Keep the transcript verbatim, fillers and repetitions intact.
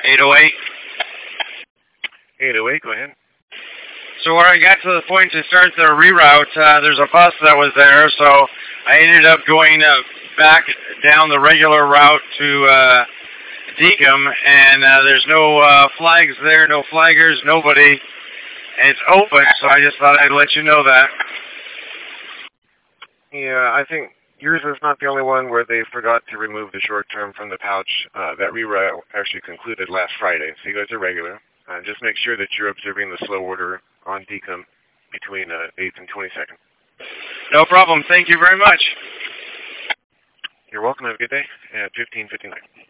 eight oh eight. eight oh eight, go ahead. So when I got to the point to start the reroute, uh, there's a bus that was there, so I ended up going uh, back down the regular route to uh, Deacom, and uh, there's no uh, flags there, no flaggers, nobody. And it's open, so I just thought I'd let you know that. Yeah, I think yours is not the only one where they forgot to remove the short term from the pouch. Uh, that reroute actually concluded last Friday, so you guys are regular. Uh, just make sure that you're observing the slow order on Deacom between uh, eighth and twenty-second. No problem. Thank you very much. You're welcome. Have a good day. At fifteen fifty-nine.